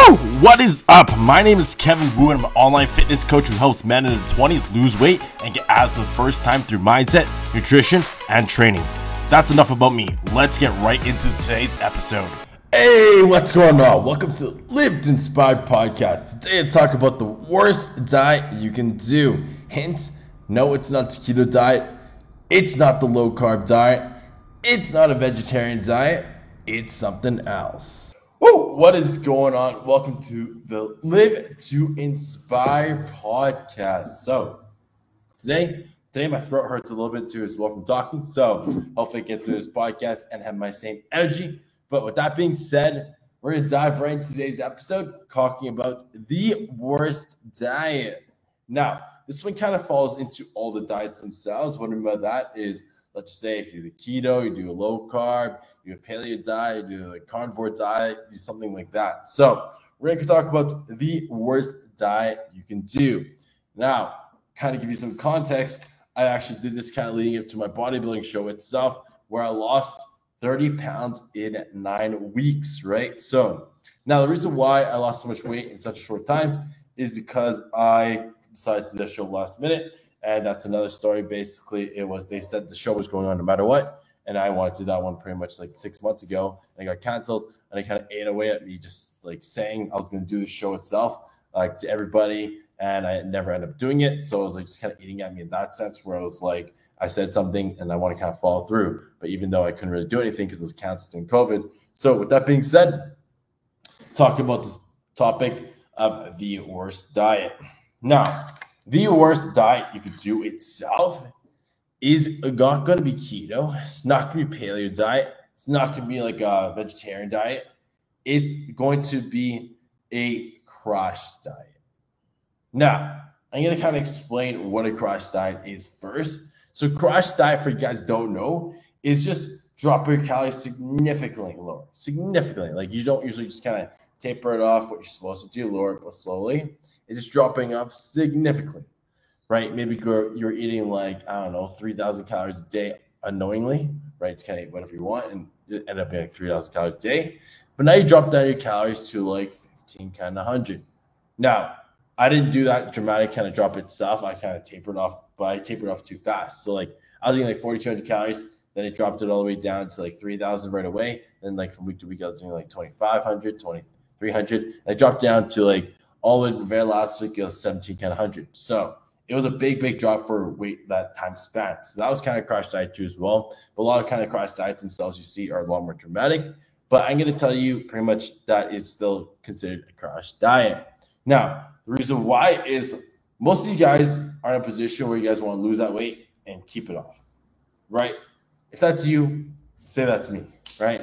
Woo! What is up? My name is Kevin Wu, and I'm an online fitness coach who helps men in their 20s lose weight and get abs for the first time through mindset, nutrition, and training. That's enough about me. Let's get right into today's episode. Hey, what's going on? Welcome to the Lived Inspired Podcast. Today I talk about the worst diet you can do. Hint, no, it's not the keto diet. It's not the low carb diet. It's not a vegetarian diet. It's something else. Woo! What is going on? Welcome to the Live to Inspire Podcast. So today my throat hurts a little bit too as well from talking. So hopefully I get through this podcast and have my same energy. But with that being said, we're going to dive right into today's episode talking about the worst diet. Now, this one kind of falls into all the diets themselves. What I mean by that is, let's just say if you do the keto, you do a low carb, you do a paleo diet, you do a carnivore diet, you do something like that. So we're going to talk about the worst diet you can do. Now, kind of give you some context, I actually did this kind of leading up to my bodybuilding show itself, where I lost 30 pounds in 9 weeks, right? So now the reason why I lost so much weight in such a short time is because I decided to do the show last minute. And that's another story. Basically, they said the show was going on no matter what. And I wanted to do that one pretty much like 6 months ago. And it got canceled. And it kind of ate away at me just like saying I was going to do the show itself like to everybody. And I never ended up doing it. So it was like just kind of eating at me in that sense where I was like, I said something and I want to kind of follow through. But even though I couldn't really do anything because it was canceled in COVID. So with that being said, talking about this topic of the worst diet. Now, the worst diet you could do itself is not going to be keto. It's not going to be paleo diet. It's not going to be like a vegetarian diet. It's going to be a crash diet. Now, I'm going to kind of explain what a crash diet is first. So crash diet, for you guys don't know, is just drop your calories significantly lower. Significantly. Like you don't usually just kind of taper it off what you're supposed to do, lower it but slowly. It's just dropping off significantly, right? Maybe you're eating like, I don't know, 3,000 calories a day unknowingly, right? It's kind of whatever you want and it end up being like 3,000 calories a day. But now you drop down your calories to like 15, kind of 100. Now, I didn't do that dramatic kind of drop itself. I kind of tapered off, but I tapered off too fast. So like I was eating like 4,200 calories. Then it dropped it all the way down to like 3,000 right away. Then like from week to week, I was doing like 2,500, 2,300. And I dropped down to like all the way very last week, it was 17 kind of 100. So it was a big drop for weight that time span. So that was kind of crash diet too as well. But a lot of kind of crash diets themselves you see are a lot more dramatic. But I'm going to tell you pretty much that is still considered a crash diet. Now, the reason why is most of you guys are in a position where you guys want to lose that weight and keep it off, right? If that's you, say that to me, right?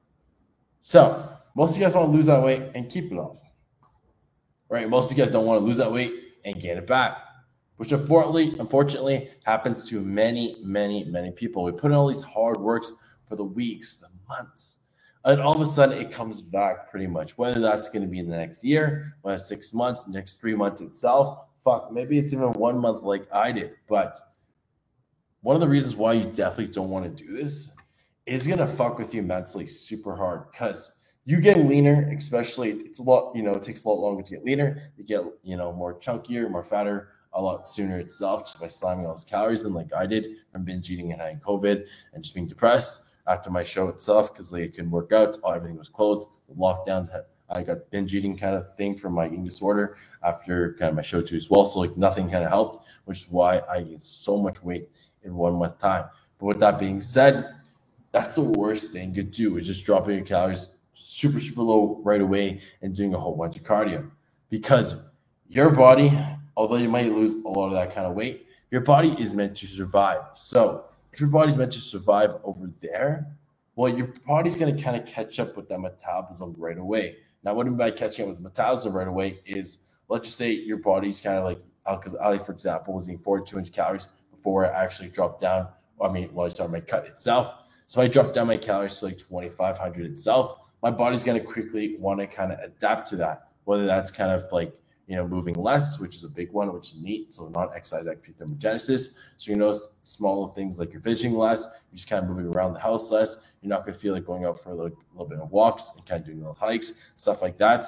So most of you guys want to lose that weight and keep it off, right? Most of you guys don't want to lose that weight and get it back, which unfortunately happens to many people. We put in all these hard works for the weeks, the months, and all of a sudden it comes back pretty much, whether that's going to be in the next year, whether 6 months, the next 3 months itself. Fuck, maybe it's even 1 month like I did. But one of the reasons why you definitely don't want to do this is going to fuck with you mentally super hard because you getting leaner, especially it's a lot, it takes a lot longer to get leaner. You get, more chunkier, more fatter a lot sooner itself just by slamming all those calories than like I did from binge eating and having COVID and just being depressed after my show itself because like, I couldn't work out. Everything was closed. The lockdowns I got binge eating kind of thing from my eating disorder after kind of my show too as well. So like nothing kind of helped, which is why I gained so much weight in 1 month time. But with that being said, that's the worst thing you do is just dropping your calories super low right away and doing a whole bunch of cardio because your body, although you might lose a lot of that kind of weight, your body is meant to survive. So if your body's meant to survive over there, well, your body's going to kind of catch up with that metabolism right away. Now, what I mean by catching up with the metabolism right away is, let's just say your body's kind of like, because Ali, for example, was eating 4,200 calories before I actually dropped down. I started my cut itself. So I dropped down my calories to like 2,500 itself. My body's going to quickly want to kind of adapt to that, whether that's kind of like, moving less, which is a big one, which is neat. So non-exercise activity thermogenesis. So, smaller things like you're fidgeting less, you're just kind of moving around the house less. You're not going to feel like going out for a little bit of walks and kind of doing little hikes, stuff like that.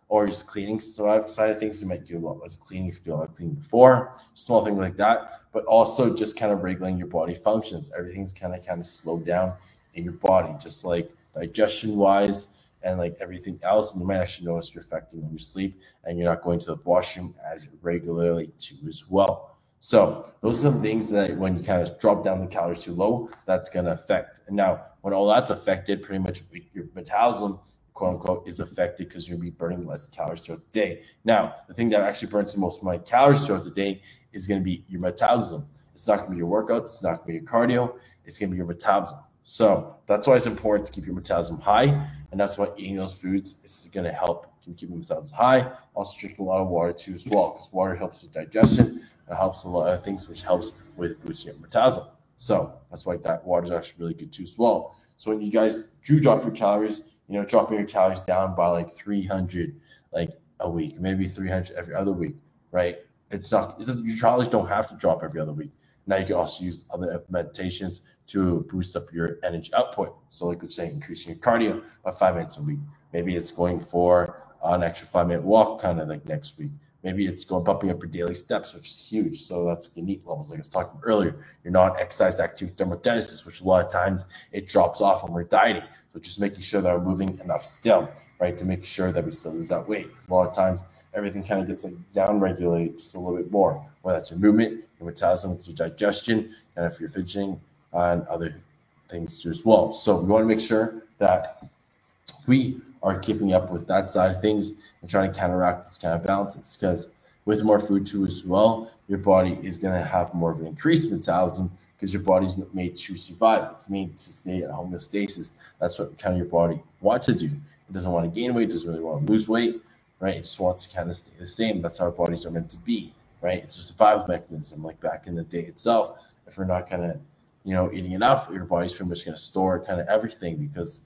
or just cleaning side of things. You might do a lot less cleaning if you do a lot of cleaning before, small things like that. But also just kind of regulating your body functions. Everything's kind of slowed down in your body, just like digestion wise and like everything else. And you might actually notice you're affecting when you sleep and you're not going to the washroom as regularly too as well. So those are some things that when you kind of drop down the calories too low, that's going to affect. And now when all that's affected, pretty much your metabolism, quote unquote, is affected because you're going to be burning less calories throughout the day. Now, the thing that actually burns the most of my calories throughout the day is going to be your metabolism. It's not going to be your workouts. It's not going to be your cardio. It's going to be your metabolism. So that's why it's important to keep your metabolism high. And that's why eating those foods is going to help keep your metabolism high. Also drinking a lot of water too as well, because water helps with digestion. It helps a lot of things, which helps with boosting your metabolism. So that's why that water is actually really good too as well. So when you guys do drop your calories, dropping your calories down by like 300 like a week, maybe 300 every other week, right? Your calories don't have to drop every other week. Now you can also use other implementations to boost up your energy output. So like let's say increasing your cardio by 5 minutes a week. Maybe it's going for an extra 5-minute walk kind of like next week. Maybe it's bumping up your daily steps, which is huge. So that's your NEAT levels, like I was talking about earlier. Your non-exercise activity thermogenesis, which a lot of times it drops off when we're dieting. So just making sure that we're moving enough still, right, to make sure that we still lose that weight. Because a lot of times everything kind of gets like down-regulated just a little bit more, whether that's your movement, your metabolism, with your digestion, and if you're fidgeting and other things too as well. So we want to make sure that we are keeping up with that side of things and trying to counteract this kind of balances, because with more food too as well, your body is going to have more of an increased metabolism because your body's not made to survive. It's made to stay at homeostasis. That's what kind of your body wants to do. It doesn't want to gain weight, doesn't really want to lose weight, right? It just wants to kind of stay the same. That's how our bodies are meant to be, right? It's a survival mechanism. Like back in the day itself, if we're not kind of, eating enough, your body's pretty much going to store kind of everything because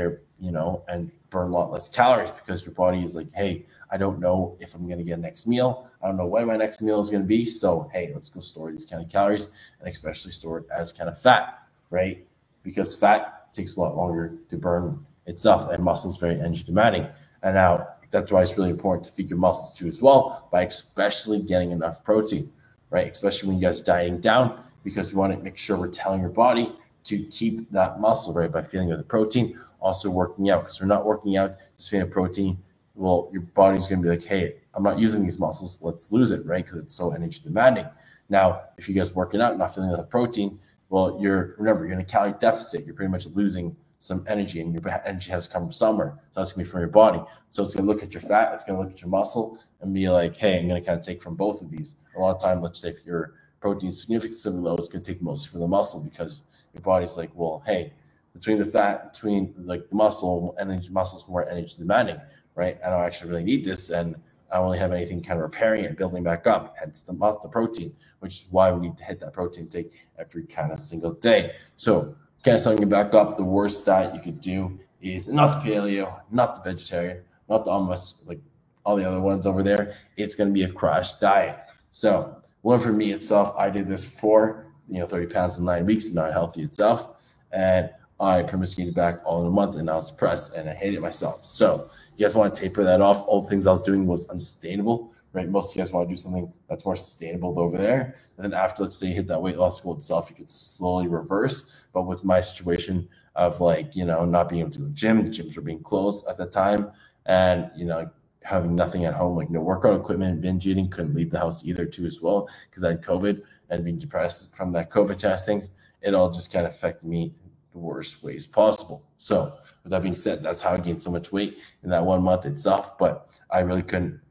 and burn a lot less calories because your body is like, hey, I don't know if I'm going to get a next meal. I don't know when my next meal is going to be. So, hey, let's go store these kind of calories and especially store it as kind of fat, right? Because fat takes a lot longer to burn itself and muscle is very energy demanding. And now that's why it's really important to feed your muscles too as well by especially getting enough protein, right? Especially when you guys are dieting down, because we want to make sure we're telling your body to keep that muscle, right, by feeding it the protein. Also working out, because we're not working out, just feeding protein. Well, your body's going to be like, hey, I'm not using these muscles. Let's lose it, right? Because it's so energy demanding. Now, if you guys working out, not feeling the protein, well, you're in a calorie deficit. You're pretty much losing some energy, and your energy has to come from somewhere. So that's going to be from your body. So it's going to look at your fat, it's going to look at your muscle, and be like, hey, I'm going to kind of take from both of these. A lot of time, let's say if your protein is significantly low, it's going to take mostly from the muscle because your body's like, well, hey, between the fat, between like the muscle's more energy demanding, right? I don't actually really need this, and I don't really have anything kind of repairing it, building back up. Hence the protein, which is why we need to hit that protein take every kind of single day. So kind of summing it back up, the worst diet you could do is not the paleo, not the vegetarian, not the almost like all the other ones over there. It's going to be a crash diet. So one for me itself, I did this before, 30 pounds in 9 weeks, not healthy itself, and I pretty much gained it back all in a month, and I was depressed, and I hated myself. So you guys want to taper that off. All the things I was doing was unsustainable, right? Most of you guys want to do something that's more sustainable over there. And then after, let's say, you hit that weight loss goal itself, you could slowly reverse. But with my situation of not being able to go to the gym, the gyms were being closed at the time, and, having nothing at home, like no workout equipment, binge eating, couldn't leave the house either too as well because I had COVID and being depressed from that COVID testings, it all just kind of affected me the worst ways possible. So with that being said, that's how I gained so much weight in that 1 month itself. But I really couldn't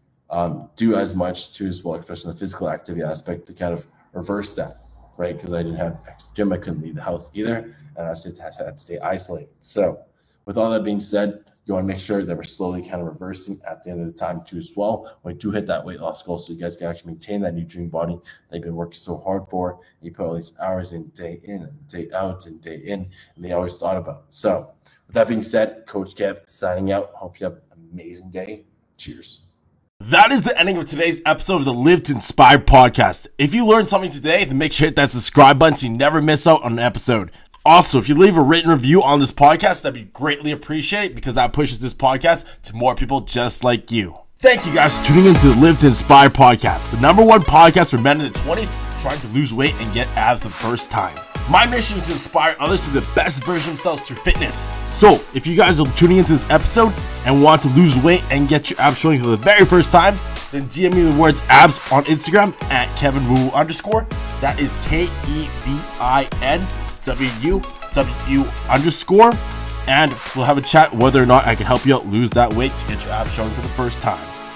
do as much too as well, especially in the physical activity aspect, to kind of reverse that, right? Because I didn't have extra gym, I couldn't leave the house either, and I just had to stay isolated. So with all that being said, you want to make sure that we're slowly kind of reversing at the end of the time too as well when you do hit that weight loss goal, so you guys can actually maintain that new dream body that you've been working so hard for. And you put all these hours in, day out, and day in, and they always thought about. So with that being said, Coach Kev signing out. Hope you have an amazing day. Cheers. That is the ending of today's episode of the Live to Inspire podcast. If you learned something today, then make sure to hit that subscribe button so you never miss out on an episode. Also, if you leave a written review on this podcast, that'd be greatly appreciated because that pushes this podcast to more people just like you. Thank you guys for tuning into the Live to Inspire podcast, the number one podcast for men in the 20s trying to lose weight and get abs the first time. My mission is to inspire others to be the best version of themselves through fitness. So, if you guys are tuning into this episode and want to lose weight and get your abs showing for the very first time, then DM me the words abs on Instagram at KevinWoo_. That is KEVINWU_. And we'll have a chat whether or not I can help you out lose that weight to get your abs showing for the first time.